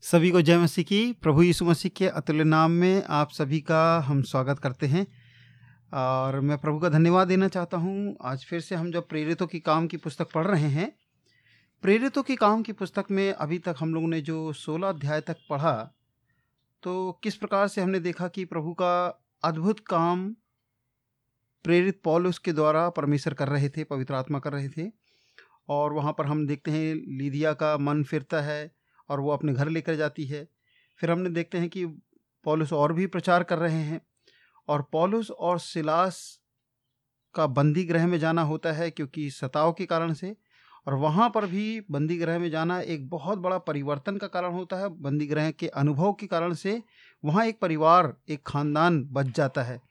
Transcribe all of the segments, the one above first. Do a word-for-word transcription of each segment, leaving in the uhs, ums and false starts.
सभी को जय मसीह की। प्रभु यीशु मसीह के अतुल्य नाम में आप सभी का हम स्वागत करते हैं और मैं प्रभु का धन्यवाद देना चाहता हूं। आज फिर से हम जब प्रेरितों की काम की पुस्तक पढ़ रहे हैं, प्रेरितों की काम की पुस्तक में अभी तक हम लोगों ने जो सोलह अध्याय तक पढ़ा, तो किस प्रकार से हमने देखा कि प्रभु का अद्भुत काम प्रेरित पौलुस के द्वारा परमेश्वर कर रहे थे, पवित्र आत्मा कर रहे थे। और वहाँ पर हम देखते हैं लीदिया का मन फिरता है और वो अपने घर लेकर जाती है। फिर हमने देखते हैं कि पौलुस और भी प्रचार कर रहे हैं और पौलुस और सिलास का बंदी गृह में जाना होता है क्योंकि सताव के कारण से, और वहाँ पर भी बंदी गृह में जाना एक बहुत बड़ा परिवर्तन का कारण होता है। बंदी गृह के अनुभव के कारण से वहाँ एक परिवार, एक खानदान बच जाता है।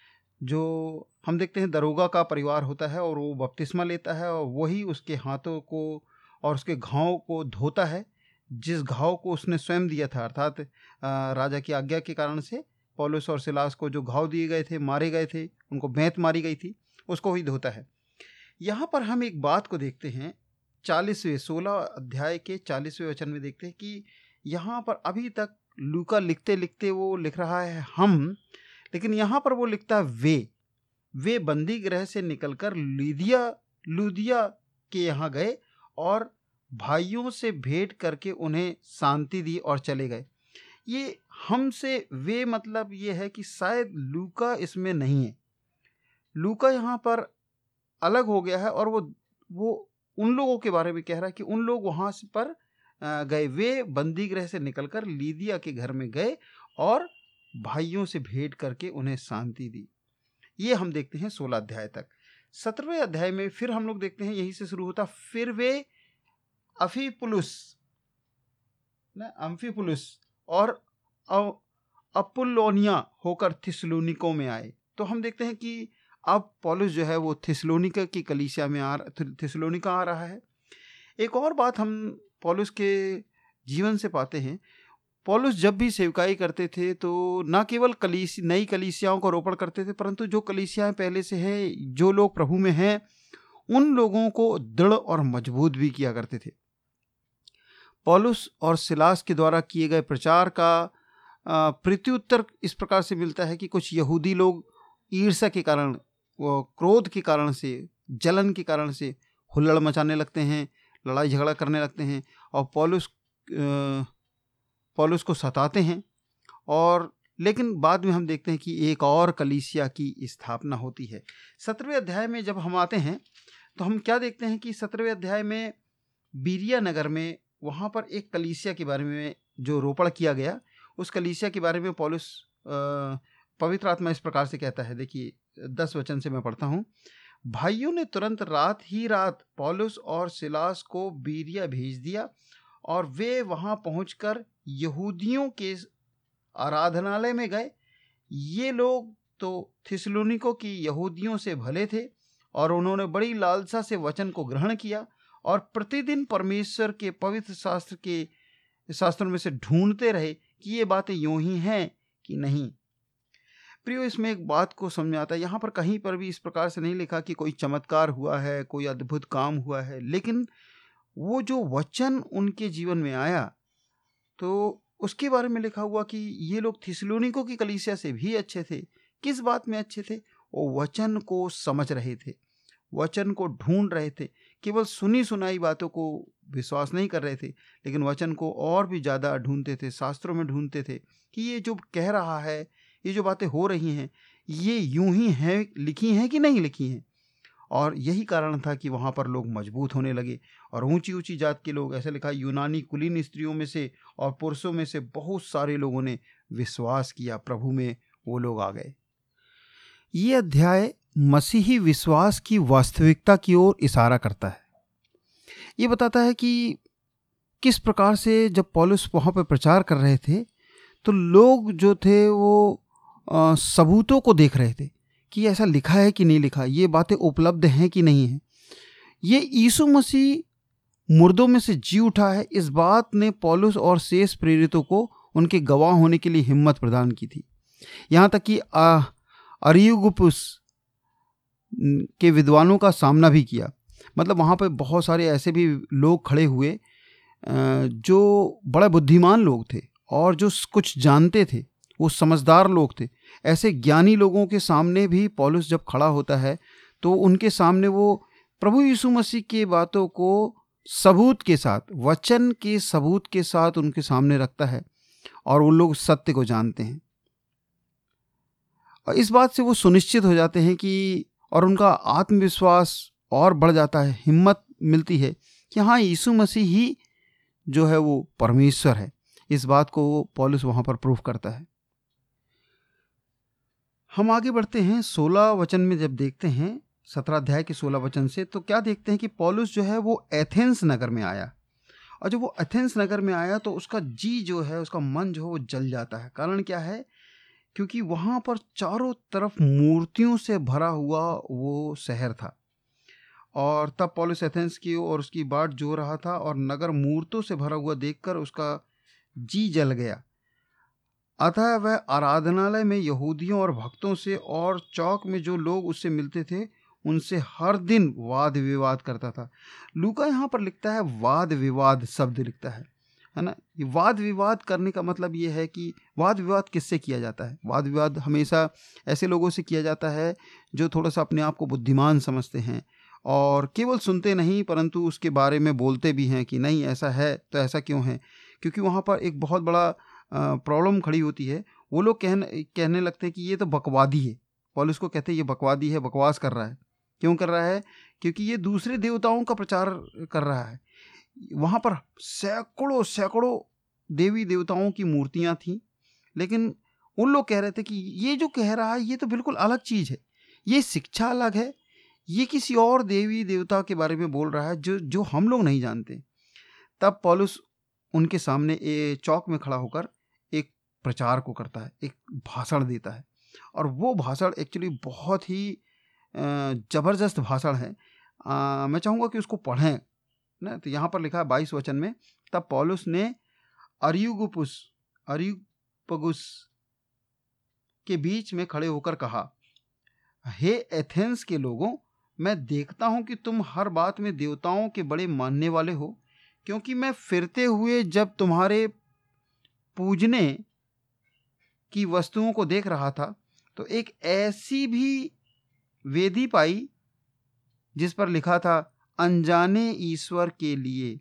जो हम देखते हैं दरोगा का परिवार होता है और वो बपतिस्मा लेता है और वही उसके हाथों को और उसके घाव को धोता है, जिस घाव को उसने स्वयं दिया था। अर्थात राजा की आज्ञा के कारण से पौलुस और सिलास को जो घाव दिए गए थे, मारे गए थे, उनको बेंत मारी गई थी, उसको ही धोता है। यहाँ पर हम एक बात को देखते हैं, चालीसवें सोलह अध्याय के चालीसवें वचन में देखते हैं कि यहाँ पर अभी तक लूका लिखते लिखते वो लिख रहा है हम, लेकिन यहाँ पर वो लिखता है वे वे बंदी गृह से निकलकर लुदिया लुदिया के यहाँ गए और भाइयों से भेंट करके उन्हें शांति दी और चले गए। ये हमसे वे मतलब ये है कि शायद लूका इसमें नहीं है। लूका यहाँ पर अलग हो गया है और वो वो उन लोगों के बारे में कह रहा है कि उन लोग वहाँ से पर गए, वे बंदी गृह से निकलकर लीदिया के घर में गए और भाइयों से भेंट करके उन्हें शांति दी। ये हम देखते हैं सोलह अध्याय तक। सत्रहवें अध्याय में फिर हम लोग देखते हैं, यहीं से शुरू होता, फिर वे अफीपुलुस ना अम्फीपुलुस और अपुल्लोनिया होकर थिस्सलुनीको में आए। तो हम देखते हैं कि अब पौलुस जो है वो थिस्सलुनीका की कलीसिया में आ थिस्सलुनीका आ रहा है। एक और बात हम पौलुस के जीवन से पाते हैं, पौलुस जब भी सेवकाई करते थे तो न केवल कलीसी नई कलीसियाओं को रोपण करते थे, परंतु जो कलीसियाएं पहले से हैं, जो लोग प्रभु में हैं, उन लोगों को दृढ़ और मजबूत भी किया करते थे। पौलुस और सिलास के द्वारा किए गए प्रचार का प्रत्युत्तर इस प्रकार से मिलता है कि कुछ यहूदी लोग ईर्ष्या के कारण, वो क्रोध के कारण से, जलन के कारण से हुल्लड़ मचाने लगते हैं, लड़ाई झगड़ा करने लगते हैं और पौलुस पौलुस को सताते हैं। और लेकिन बाद में हम देखते हैं कि एक और कलीसिया की स्थापना होती है। सत्रहवें अध्याय में जब हम आते हैं तो हम क्या देखते हैं कि सत्रहवें अध्याय में बीरिया नगर में वहाँ पर एक कलीसिया के बारे में जो रोपण किया गया, उस कलीसिया के बारे में पौलुस पवित्र आत्मा इस प्रकार से कहता है। देखिए दस वचन से मैं पढ़ता हूँ। भाइयों ने तुरंत रात ही रात पौलुस और सिलास को बीरिया भेज दिया और वे वहाँ पहुँचकर यहूदियों के आराधनालय में गए। ये लोग तो थिस्सलुनीको की यहूदियों से भले थे और उन्होंने बड़ी लालसा से वचन को ग्रहण किया और प्रतिदिन परमेश्वर के पवित्र शास्त्र के शास्त्रों में से ढूंढते रहे कि ये बातें यूं ही हैं कि नहीं। प्रियो, इसमें एक बात को समझ आता है, यहाँ पर कहीं पर भी इस प्रकार से नहीं लिखा कि कोई चमत्कार हुआ है, कोई अद्भुत काम हुआ है, लेकिन वो जो वचन उनके जीवन में आया तो उसके बारे में लिखा हुआ कि ये लोग थिस्सलुनीको की कलीसिया से भी अच्छे थे। किस बात में अच्छे थे? वो वचन को समझ रहे थे, वचन को ढूंढ रहे थे। केवल सुनी सुनाई बातों को विश्वास नहीं कर रहे थे, लेकिन वचन को और भी ज़्यादा ढूंढते थे, शास्त्रों में ढूंढते थे कि ये जो कह रहा है, ये जो बातें हो रही हैं, ये यूं ही हैं, लिखी हैं कि नहीं लिखी हैं। और यही कारण था कि वहाँ पर लोग मजबूत होने लगे और ऊंची ऊंची जात के लोग, ऐसे लिखा, यूनानी कुलीन स्त्रियों में से और पुरुषों में से बहुत सारे लोगों ने विश्वास किया, प्रभु में वो लोग आ गए। ये अध्याय मसीही विश्वास की वास्तविकता की ओर इशारा करता है। ये बताता है कि किस प्रकार से जब पौलुस वहाँ पर प्रचार कर रहे थे तो लोग जो थे वो आ, सबूतों को देख रहे थे कि ऐसा लिखा है कि नहीं लिखा, ये बातें उपलब्ध हैं कि नहीं हैं। ये यीशु मसीह मुर्दों में से जी उठा है, इस बात ने पौलुस और शेष प्रेरितों को उनके गवाह होने के लिए हिम्मत प्रदान की थी। यहाँ तक कि अरियुगुपुस के विद्वानों का सामना भी किया। मतलब वहाँ पर बहुत सारे ऐसे भी लोग खड़े हुए जो बड़े बुद्धिमान लोग थे और जो कुछ जानते थे, वो समझदार लोग थे, ऐसे ज्ञानी लोगों के सामने भी पौलुस जब खड़ा होता है तो उनके सामने वो प्रभु यीशु मसीह की बातों को सबूत के साथ, वचन के सबूत के साथ उनके सामने रखता है और वो लोग सत्य को जानते हैं। और इस बात से वो सुनिश्चित हो जाते हैं कि, और उनका आत्मविश्वास और बढ़ जाता है, हिम्मत मिलती है कि हाँ, यीशु मसीह ही जो है वो परमेश्वर है। इस बात को पौलुस वहाँ पर प्रूफ करता है। हम आगे बढ़ते हैं सोलह वचन में। जब देखते हैं सत्रह अध्याय के सोलह वचन से, तो क्या देखते हैं कि पौलुस जो है वो एथेंस नगर में आया, और जब वो एथेंस नगर में आया तो उसका जी जो है, उसका मन जो है वो जल जाता है। कारण क्या है? क्योंकि वहाँ पर चारों तरफ मूर्तियों से भरा हुआ वो शहर था, और तब पौलुस एथेंस की और उसकी बाट जो रहा था, और नगर मूर्तों से भरा हुआ देखकर उसका जी जल गया। अतः वह आराधनालय में यहूदियों और भक्तों से और चौक में जो लोग उससे मिलते थे उनसे हर दिन वाद विवाद करता था। लूका यहाँ पर लिखता है वाद विवाद शब्द लिखता है, है ना। ये वाद विवाद करने का मतलब ये है कि वाद विवाद किससे किया जाता है? वाद विवाद हमेशा ऐसे लोगों से किया जाता है जो थोड़ा सा अपने आप को बुद्धिमान समझते हैं और केवल सुनते नहीं परंतु उसके बारे में बोलते भी हैं कि नहीं ऐसा है तो ऐसा क्यों है। क्योंकि वहाँ पर एक बहुत बड़ा प्रॉब्लम खड़ी होती है। वो लोग कहने कहने लगते हैं कि ये तो बकवादी है। पौलुस को कहते हैं ये बकवादी है, बकवास कर रहा है। क्यों कर रहा है? क्योंकि ये दूसरे देवताओं का प्रचार कर रहा है। वहाँ पर सैकड़ों सैकड़ों देवी देवताओं की मूर्तियाँ थीं, लेकिन उन लोग कह रहे थे कि ये जो कह रहा है ये तो बिल्कुल अलग चीज़ है, ये शिक्षा अलग है, ये किसी और देवी देवता के बारे में बोल रहा है जो जो हम लोग नहीं जानते। तब पौलुस उनके सामने एक चौक में खड़ा होकर एक प्रचार को करता है, एक भाषण देता है, और वो भाषण एक्चुअली बहुत ही ज़बरदस्त भाषण है। आ, मैं चाहूँगा कि उसको पढ़ें ना। तो यहाँ पर लिखा है बाईस वचन में, तब पौलुस ने अरियुगुपुस अरियुपगुस के बीच में खड़े होकर कहा, हे एथेंस के लोगों, मैं देखता हूँ कि तुम हर बात में देवताओं के बड़े मानने वाले हो, क्योंकि मैं फिरते हुए जब तुम्हारे पूजने की वस्तुओं को देख रहा था तो एक ऐसी भी वेदी पाई जिस पर लिखा था अनजाने ईश्वर के लिए।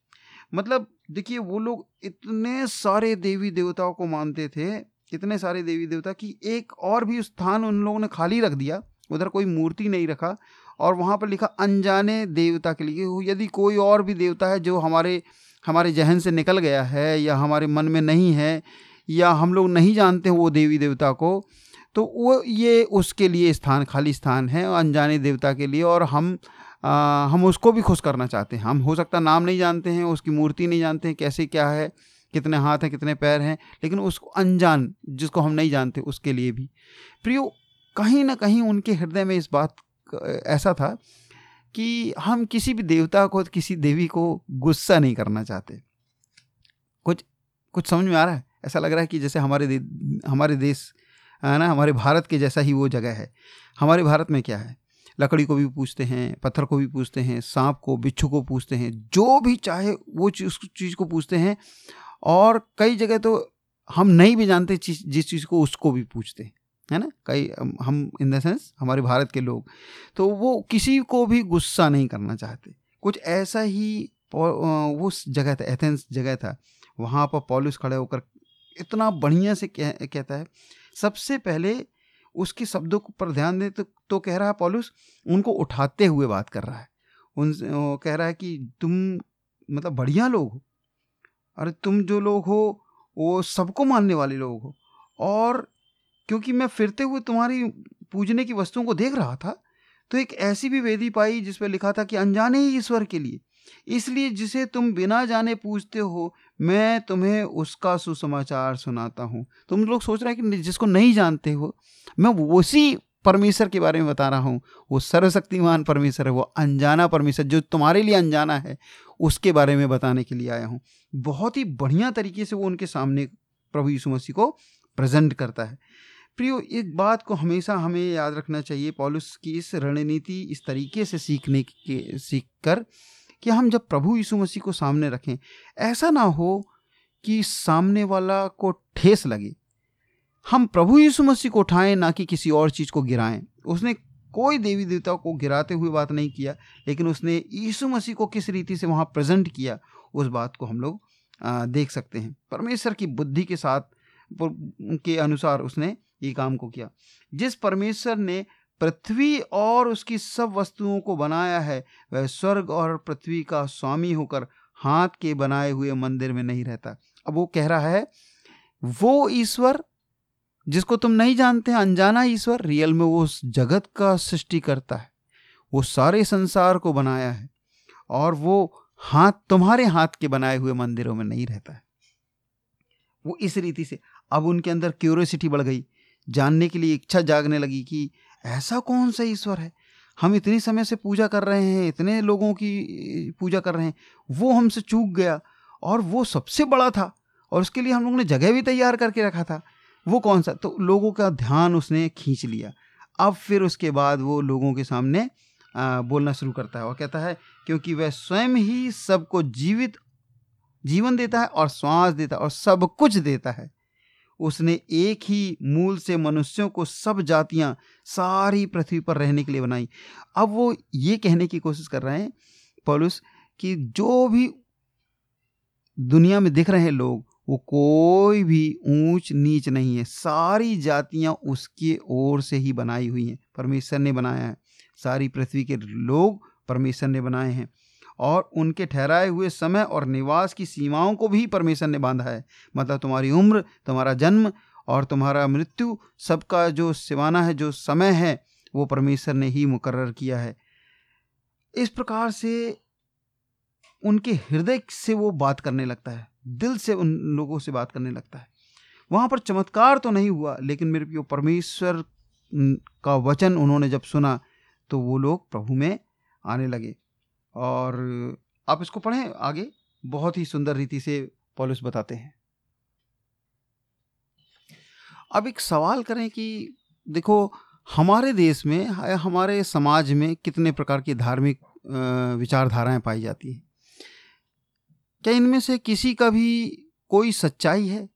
मतलब देखिए, वो लोग इतने सारे देवी देवताओं को मानते थे, इतने सारे देवी देवता कि एक और भी स्थान उन लोगों ने खाली रख दिया, उधर कोई मूर्ति नहीं रखा, और वहाँ पर लिखा अनजाने देवता के लिए। यदि कोई और भी देवता है जो हमारे हमारे जहन से निकल गया है या हमारे मन में नहीं है या हम लोग नहीं जानते वो देवी देवता को, तो वो ये उसके लिए स्थान खाली स्थान है अनजाने देवता के लिए, और हम आ, हम उसको भी खुश करना चाहते हैं। हम हो सकता नाम नहीं जानते हैं, उसकी मूर्ति नहीं जानते हैं कैसे क्या है, कितने हाथ हैं, कितने पैर हैं, लेकिन उसको अनजान जिसको हम नहीं जानते उसके लिए भी। प्रियो, कहीं ना कहीं उनके हृदय में इस बात ऐसा था कि हम किसी भी देवता को, किसी देवी को गुस्सा नहीं करना चाहते। कुछ कुछ समझ में आ रहा है? ऐसा लग रहा है कि जैसे हमारे दे, हमारे देश है ना, हमारे भारत के जैसा ही वो जगह है। हमारे भारत में क्या है, लकड़ी को भी पूछते हैं, पत्थर को भी पूछते हैं, सांप को, बिच्छू को पूछते हैं, जो भी चाहे वो चीज़ चीज़ को पूछते हैं, और कई जगह तो हम नहीं भी जानते चीज जिस चीज़ को उसको भी पूछते हैं, है ना। कई हम इन द सेंस हमारे भारत के लोग, तो वो किसी को भी गुस्सा नहीं करना चाहते। कुछ ऐसा ही वो जगह था, एथेंस जगह था। वहाँ पर पौलुस खड़े होकर इतना बढ़िया से कह, कहता है। सबसे पहले उसके शब्दों पर ध्यान दें तो, तो कह रहा है पौलुस उनको उठाते हुए बात कर रहा है। उन कह रहा है कि तुम मतलब बढ़िया लोग हो, अरे तुम जो लोग हो वो सबको मानने वाले लोग हो, और क्योंकि मैं फिरते हुए तुम्हारी पूजने की वस्तुओं को देख रहा था तो एक ऐसी भी वेदी पाई जिस पर लिखा था कि अनजाने ही ईश्वर के लिए, इसलिए जिसे तुम बिना जाने पूजते हो मैं तुम्हें उसका सुसमाचार सुनाता हूँ। तुम लोग सोच रहे हैं कि जिसको नहीं जानते हो, मैं उसी परमेश्वर के बारे में बता रहा हूँ। वो सर्वशक्तिमान परमेश्वर है, वो अनजाना परमेश्वर जो तुम्हारे लिए अनजाना है उसके बारे में बताने के लिए आया हूँ। बहुत ही बढ़िया तरीके से वो उनके सामने प्रभु यीशु मसीह को प्रेजेंट करता है। प्रियो, एक बात को हमेशा हमें याद रखना चाहिए, पौलुस की इस रणनीति इस तरीके से सीखने के सीख कर कि हम जब प्रभु यीशु मसीह को सामने रखें, ऐसा ना हो कि सामने वाला को ठेस लगे। हम प्रभु यीशु मसीह को उठाएं, ना कि किसी और चीज़ को गिराएं। उसने कोई देवी देवता को गिराते हुए बात नहीं किया, लेकिन उसने यीशु मसीह को किस रीति से वहाँ प्रेजेंट किया, उस बात को हम लोग आ, देख सकते हैं। परमेश्वर की बुद्धि के साथ के अनुसार उसने ये काम को किया। जिस परमेश्वर ने पृथ्वी और उसकी सब वस्तुओं को बनाया है, वह स्वर्ग और पृथ्वी का स्वामी होकर हाथ के बनाए हुए मंदिर में नहीं रहता। अब वो कह रहा है, वो ईश्वर जिसको तुम नहीं जानते, अनजाना ईश्वर, रियल में वो उस जगत का सृष्टि करता है, वो सारे संसार को बनाया है, और वो हाथ तुम्हारे हाथ के बनाए हुए मंदिरों में नहीं रहता है। वो इस रीति से अब उनके अंदर क्यूरियोसिटी बढ़ गई, जानने के लिए इच्छा जागने लगी कि ऐसा कौन सा ईश्वर है, हम इतने समय से पूजा कर रहे हैं, इतने लोगों की पूजा कर रहे हैं, वो हमसे चूक गया और वो सबसे बड़ा था और उसके लिए हम लोगों ने जगह भी तैयार करके रखा था, वो कौन सा? तो लोगों का ध्यान उसने खींच लिया। अब फिर उसके बाद वो लोगों के सामने आ, बोलना शुरू करता है और कहता है, क्योंकि वह स्वयं ही सबको जीवित जीवन देता है और श्वास देता है और सब कुछ देता है। उसने एक ही मूल से मनुष्यों को सब जातियां सारी पृथ्वी पर रहने के लिए बनाई। अब वो ये कहने की कोशिश कर रहे हैं पौलुस कि जो भी दुनिया में दिख रहे हैं लोग, वो कोई भी ऊंच नीच नहीं है, सारी जातियां उसके ओर से ही बनाई हुई हैं, परमेश्वर ने बनाया है। सारी पृथ्वी के लोग परमेश्वर ने बनाए हैं और उनके ठहराए हुए समय और निवास की सीमाओं को भी परमेश्वर ने बांधा है। मतलब तुम्हारी उम्र, तुम्हारा जन्म और तुम्हारा मृत्यु, सबका जो सिवाना है, जो समय है, वो परमेश्वर ने ही मुकर्रर किया है। इस प्रकार से उनके हृदय से वो बात करने लगता है, दिल से उन लोगों से बात करने लगता है। वहाँ पर चमत्कार तो नहीं हुआ, लेकिन मेरे प्रिय, परमेश्वर का वचन उन्होंने जब सुना तो वो लोग प्रभु में आने लगे। और आप इसको पढ़ें आगे, बहुत ही सुंदर रीति से पौलुस बताते हैं। अब एक सवाल करें कि देखो, हमारे देश में, हमारे समाज में कितने प्रकार की धार्मिक विचारधाराएं पाई जाती हैं। क्या इनमें से किसी का भी कोई सच्चाई है?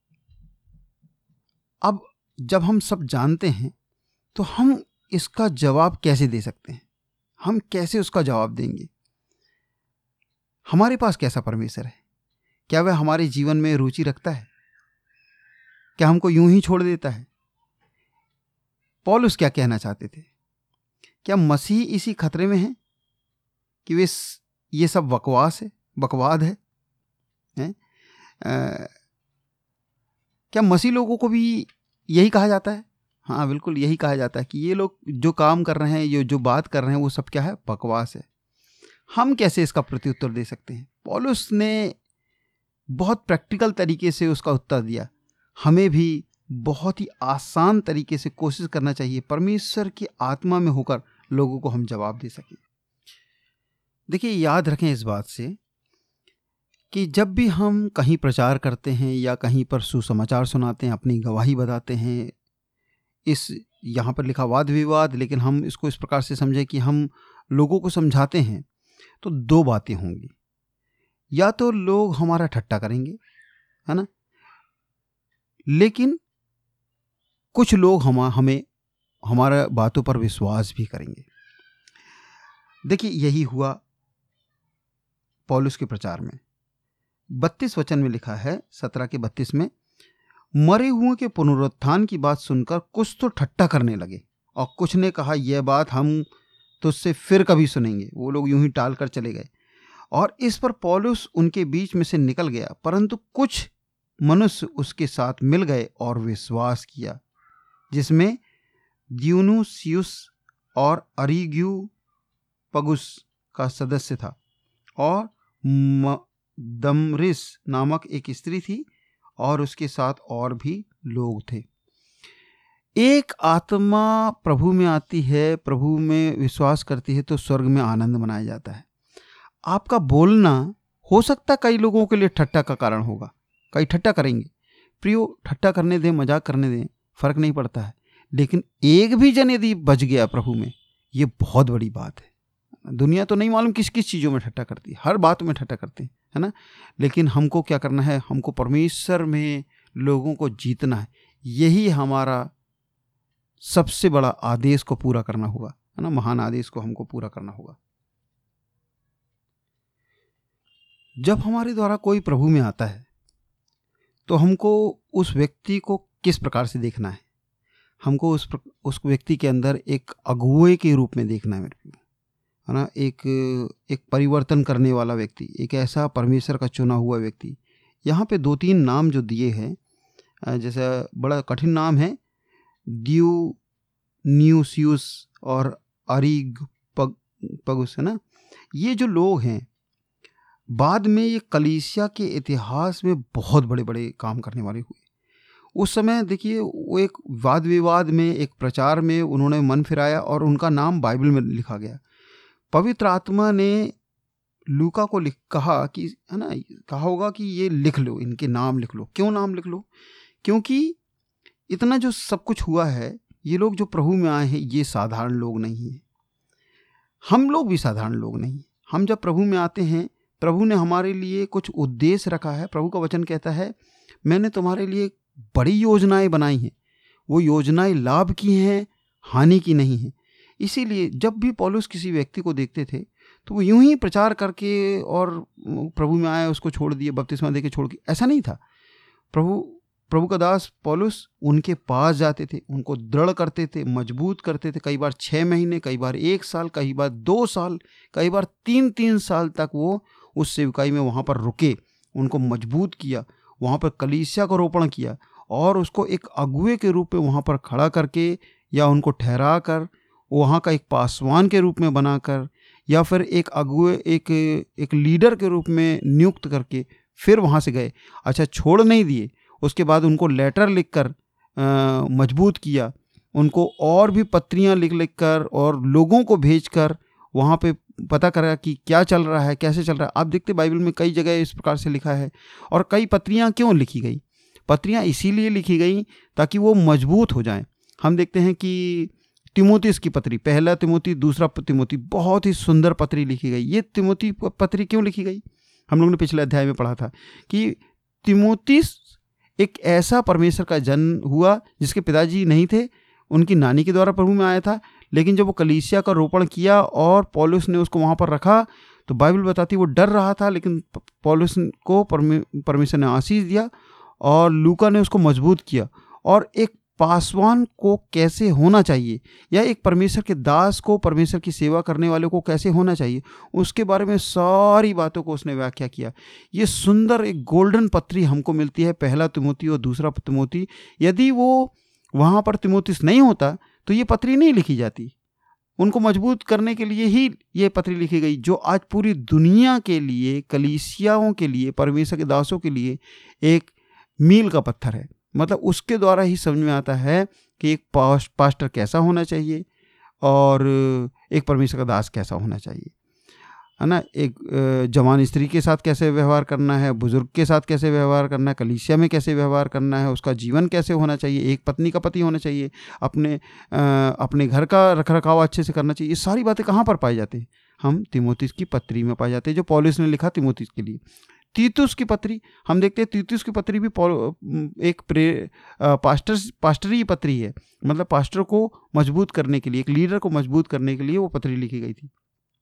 अब जब हम सब जानते हैं तो हम इसका जवाब कैसे दे सकते हैं? हम कैसे उसका जवाब देंगे? हमारे पास कैसा परमेश्वर है? क्या वह हमारे जीवन में रुचि रखता है? क्या हमको यूं ही छोड़ देता है? पौलुस क्या कहना चाहते थे? क्या मसीह इसी खतरे में है कि वे ये सब बकवास है, बकवाद है, है? आ, क्या मसीह लोगों को भी यही कहा जाता है? हाँ, बिल्कुल यही कहा जाता है कि ये लोग जो काम कर रहे हैं, ये जो बात कर रहे हैं, वो सब क्या है? बकवास है। हम कैसे इसका प्रत्युत्तर दे सकते हैं? पौलुस ने बहुत प्रैक्टिकल तरीके से उसका उत्तर दिया। हमें भी बहुत ही आसान तरीके से कोशिश करना चाहिए परमेश्वर की आत्मा में होकर लोगों को हम जवाब दे सकें। देखिए, याद रखें इस बात से कि जब भी हम कहीं प्रचार करते हैं या कहीं पर सुसमाचार सुनाते हैं, अपनी गवाही बताते हैं, इस यहाँ पर लिखा वाद विवाद, लेकिन हम इसको इस प्रकार से समझें कि हम लोगों को समझाते हैं, तो दो बातें होंगी। या तो लोग हमारा ठट्टा करेंगे, है ना, लेकिन कुछ लोग हम हमें हमारा बातों पर विश्वास भी करेंगे। देखिए, यही हुआ पौलुस के प्रचार में। बत्तीस वचन में लिखा है, सत्रह के बत्तीस में, मरे हुए के पुनरुत्थान की बात सुनकर कुछ तो ठट्टा करने लगे और कुछ ने कहा, यह बात हम तुझसे फिर कभी सुनेंगे। वो लोग यूं ही टाल कर चले गए और इस पर पौलुस उनके बीच में से निकल गया, परंतु कुछ मनुष्य उसके साथ मिल गए और विश्वास किया, जिसमें दियोनुसियुस और अरिग्युपगुस का सदस्य था और दमरिस नामक एक स्त्री थी और उसके साथ और भी लोग थे। एक आत्मा प्रभु में आती है, प्रभु में विश्वास करती है, तो स्वर्ग में आनंद मनाया जाता है। आपका बोलना हो सकता कई लोगों के लिए ठट्टा का कारण होगा, कई ठट्टा करेंगे। प्रियो, ठट्टा करने दें, मजाक करने दें, फर्क नहीं पड़ता है, लेकिन एक भी जन यदि बच गया प्रभु में, ये बहुत बड़ी बात है, करना। दुनिया तो नहीं मालूम किस किस चीज़ों में ठट्ठा करती है, हर बात में ठट्ठा करते हैं, है ना। लेकिन हमको क्या करना है, हमको परमेश्वर में लोगों को जीतना है। यही हमारा सबसे बड़ा आदेश को पूरा करना होगा, है ना, महान आदेश को हमको पूरा करना होगा। जब हमारे द्वारा कोई प्रभु में आता है तो हमको उस व्यक्ति को किस प्रकार से देखना है, हमको उस उस व्यक्ति के अंदर एक अगुवे के रूप में देखना है मेरे को, है ना। एक एक परिवर्तन करने वाला व्यक्ति, एक ऐसा परमेश्वर का चुना हुआ व्यक्ति। यहाँ पे दो तीन नाम जो दिए हैं, जैसे बड़ा कठिन नाम है दियोन्यूसियुस और अरिगपग पगुस, है ना। ये जो लोग हैं बाद में ये कलीसिया के इतिहास में बहुत बड़े बड़े काम करने वाले हुए। उस समय देखिए वो एक वाद विवाद में, एक प्रचार में उन्होंने मन फिराया और उनका नाम बाइबल में लिखा गया। पवित्र आत्मा ने लूका को लिख कहा कि, है ना, कहा होगा कि ये लिख लो, इनके नाम लिख लो। क्यों नाम लिख लो? क्योंकि इतना जो सब कुछ हुआ है, ये लोग जो प्रभु में आए हैं ये साधारण लोग नहीं हैं। हम लोग भी साधारण लोग नहीं हैं। हम जब प्रभु में आते हैं, प्रभु ने हमारे लिए कुछ उद्देश्य रखा है। प्रभु का वचन कहता है मैंने तुम्हारे लिए बड़ी योजनाएं बनाई हैं, वो योजनाएं लाभ की हैं, हानि की नहीं हैं। इसीलिए जब भी पौलुस किसी व्यक्ति को देखते थे तो वो यूं ही प्रचार करके और प्रभु में आए उसको छोड़ दिए, बपतिस्मा देके छोड़ के, ऐसा नहीं था। प्रभु प्रभु का दास पौलुस उनके पास जाते थे, उनको दृढ़ करते थे, मजबूत करते थे। कई बार छः महीने, कई बार एक साल, कई बार दो साल, कई बार तीन तीन साल तक वो उस सेवकाई में वहाँ पर रुके, उनको मजबूत किया, वहाँ पर कलीसिया का रोपण किया और उसको एक अगुवे के रूप में वहाँ पर खड़ा करके या उनको ठहरा कर, वहाँ का एक पासवान के रूप में बनाकर या फिर एक अगुवे, एक एक लीडर के रूप में नियुक्त करके फिर वहाँ से गए। अच्छा, छोड़ नहीं दिए, उसके बाद उनको लेटर लिखकर मजबूत किया, उनको और भी पत्रियाँ लिख लिख कर और लोगों को भेजकर वहाँ पे पता करा कि क्या चल रहा है, कैसे चल रहा है। आप देखते बाइबल में कई जगह इस प्रकार से लिखा है। और कई पत्रियाँ क्यों लिखी गई? पत्रियाँ इसीलिए लिखी गई ताकि वो मजबूत हो जाएं। हम देखते हैं कि तिमोथियस की पत्री, पहला तिमोथी, दूसरा तिमोथी, बहुत ही सुंदर पत्री लिखी गई। ये तिमोथी पत्री क्यों लिखी गई? हम लोगों ने पिछले अध्याय में पढ़ा था कि तिमोथियस एक ऐसा परमेश्वर का जन्म हुआ जिसके पिताजी नहीं थे, उनकी नानी के द्वारा प्रभु में आया था। लेकिन जब वो कलीसिया का रोपण किया और पौलुस ने उसको वहाँ पर रखा तो बाइबल बताती है वो डर रहा था, लेकिन पौलुस को परमेश्वर ने आशीष दिया और लूका ने उसको मजबूत किया। और एक पासवान को कैसे होना चाहिए या एक परमेश्वर के दास को, परमेश्वर की सेवा करने वाले को कैसे होना चाहिए, उसके बारे में सारी बातों को उसने व्याख्या किया। ये सुंदर एक गोल्डन पत्री हमको मिलती है, पहला तिमोथी और दूसरा तिमोथी। यदि वो वहाँ पर तिमोथियस नहीं होता तो ये पत्री नहीं लिखी जाती। उनको मजबूत करने के लिए ही ये पत्री लिखी गई, जो आज पूरी दुनिया के लिए, कलीसियाओं के लिए, परमेश्वर के दासों के लिए एक मील का पत्थर है। मतलब उसके द्वारा ही समझ में आता है कि एक पास्टर कैसा होना चाहिए और एक परमेश्वर का दास कैसा होना चाहिए, है ना। एक जवान स्त्री के साथ कैसे व्यवहार करना है, बुजुर्ग के साथ कैसे व्यवहार करना है, कलीसिया में कैसे व्यवहार करना है, उसका जीवन कैसे होना चाहिए, एक पत्नी का पति होना चाहिए, अपने अपने घर का रखरखाव अच्छे से करना चाहिए। ये सारी बातें कहाँ पर पाई जाती हैं? हम तीमुथियुस की पत्री में पाई जाते हैं, जो पौलुस ने लिखा तीमुथियुस के लिए। तीतुस की पत्री हम देखते हैं, तीतुस की पत्री भी एक प्रे पास्टर पास्टरी पत्री है। मतलब पास्टर को मजबूत करने के लिए, एक लीडर को मजबूत करने के लिए वो पत्री लिखी गई थी।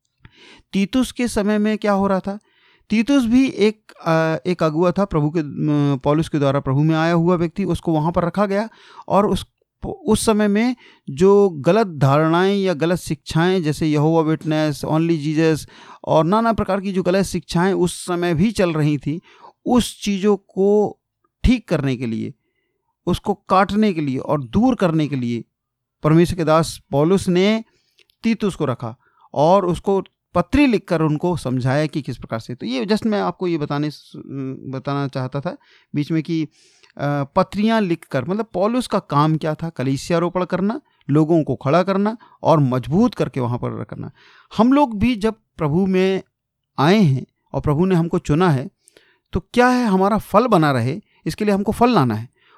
तीतुस के समय में क्या हो रहा था? तीतुस भी एक एक अगुआ था, प्रभु के पौलुस के द्वारा प्रभु में आया हुआ व्यक्ति। उसको वहाँ पर रखा गया और उस उस समय में जो गलत धारणाएं या गलत शिक्षाएं, जैसे यहोवा विटनेस, ओनली जीसस और नाना प्रकार की जो गलत शिक्षाएं उस समय भी चल रही थी, उस चीज़ों को ठीक करने के लिए, उसको काटने के लिए और दूर करने के लिए परमेश्वर के दास पौलुस ने तीतुस को रखा और उसको पत्री लिखकर उनको समझाया कि किस प्रकार से। तो ये जस्ट मैं आपको ये बताने बताना चाहता था बीच में कि पत्रियां लिखकर, मतलब पौलुस का काम क्या था? कलीसिया रोपण करना, लोगों को खड़ा करना और मजबूत करके वहाँ पर रखना। हम लोग भी जब प्रभु में आए हैं और प्रभु ने हमको चुना है तो क्या है, हमारा फल बना रहे, इसके लिए हमको फल लाना है।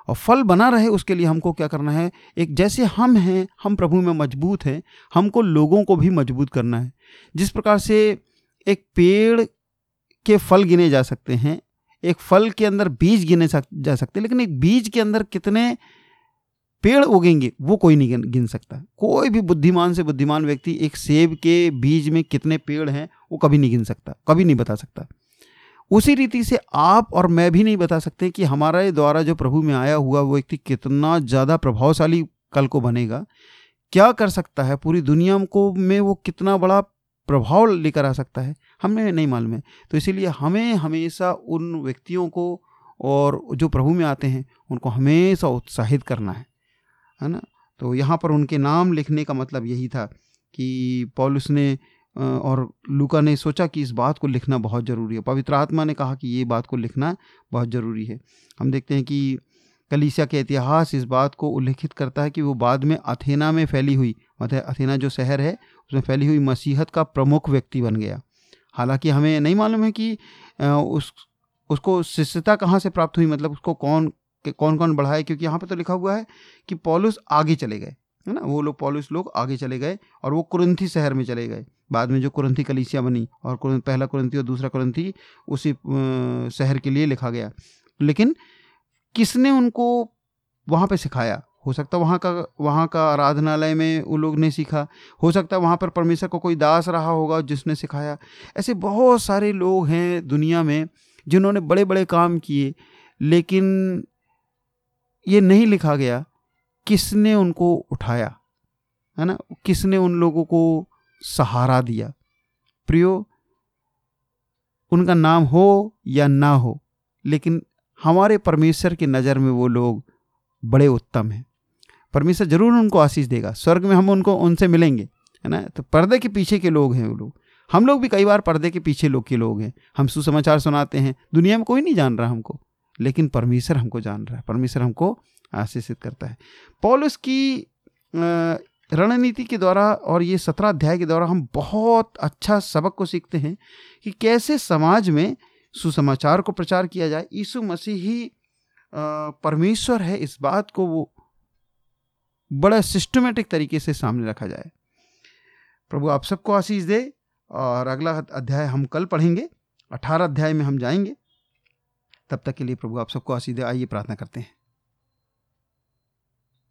और फल बना रहे उसके लिए हमको क्या करना है, एक जैसे हम हैं, हम प्रभु में मजबूत हैं, हमको लोगों को भी मजबूत करना है। जिस प्रकार से एक पेड़ के फल गिने जा सकते हैं, एक फल के अंदर बीज गिने जा सकते हैं, लेकिन एक बीज के अंदर कितने पेड़ उगेंगे वो कोई नहीं गिन, गिन सकता। कोई भी बुद्धिमान से बुद्धिमान व्यक्ति एक सेब के बीज में कितने पेड़ हैं वो कभी नहीं गिन सकता, कभी नहीं बता सकता। उसी रीति से आप और मैं भी नहीं बता सकते कि हमारे द्वारा जो प्रभु में आया हुआ वो व्यक्ति कितना ज़्यादा प्रभावशाली कल को बनेगा, क्या कर सकता है, पूरी दुनिया को में वो कितना बड़ा प्रभाव लेकर आ सकता है, हमें नहीं मालूम है। तो इसीलिए हमें हमेशा उन व्यक्तियों को और जो प्रभु में आते हैं उनको हमेशा उत्साहित करना है, है ना। तो यहाँ पर उनके नाम लिखने का मतलब यही था कि पौलुस ने और लूका ने सोचा कि इस बात को लिखना बहुत ज़रूरी है। पवित्र आत्मा ने कहा कि ये बात को लिखना बहुत ज़रूरी है। हम देखते हैं कि कलीसिया के इतिहास इस बात को उल्लेखित करता है कि वो बाद में अथेना में फैली हुई, मतलब अथेना जो शहर है उसमें फैली हुई मसीहत का प्रमुख व्यक्ति बन गया। हालांकि हमें नहीं मालूम है कि उस उसको शिष्यता कहाँ से प्राप्त हुई, मतलब उसको कौन कौन कौन बढ़ाए, क्योंकि यहाँ पे तो लिखा हुआ है कि पौलुस आगे चले गए, है ना। वो लोग पौलुस लोग आगे चले गए और वो कुरिन्थी शहर में चले गए। बाद में जो कुरिन्थी कलीसिया बनी और पहला कुरिन्थी और दूसरा कुरिन्थी उसी शहर के लिए लिखा गया। लेकिन किसने उनको वहाँ पे सिखाया? हो सकता है वहाँ का वहाँ का आराधनालय में वो लोग ने सीखा, हो सकता है वहाँ पर परमेश्वर को कोई दास रहा होगा जिसने सिखाया। ऐसे बहुत सारे लोग हैं दुनिया में जिन्होंने बड़े बड़े काम किए, लेकिन ये नहीं लिखा गया किसने उनको उठाया, है ना, किसने उन लोगों को सहारा दिया। प्रियो, उनका नाम हो या ना हो, लेकिन हमारे परमेश्वर की नज़र में वो लोग बड़े उत्तम हैं। परमेश्वर जरूर उनको आशीष देगा, स्वर्ग में हम उनको उनसे मिलेंगे, है ना। तो पर्दे के पीछे के लोग हैं वो लोग, हम लोग भी कई बार पर्दे के पीछे लोग के लोग हैं। हम सुसमाचार सुनाते हैं, दुनिया में कोई नहीं जान रहा हमको, लेकिन परमेश्वर हमको जान रहा है, परमेश्वर हमको आशीषित करता है। पौलुस की रणनीति के द्वारा और ये सत्रह अध्याय के द्वारा हम बहुत अच्छा सबक को सीखते हैं कि कैसे समाज में सुसमाचार को प्रचार किया जाए। यीशु मसीह ही परमेश्वर है, इस बात को वो बड़ा सिस्टमेटिक तरीके से सामने रखा जाए। प्रभु आप सबको आशीष दे। और अगला अध्याय हम कल पढ़ेंगे, अठारह अध्याय में हम जाएंगे। तब तक के लिए प्रभु आप सबको आशीष दे। आइए प्रार्थना करते हैं।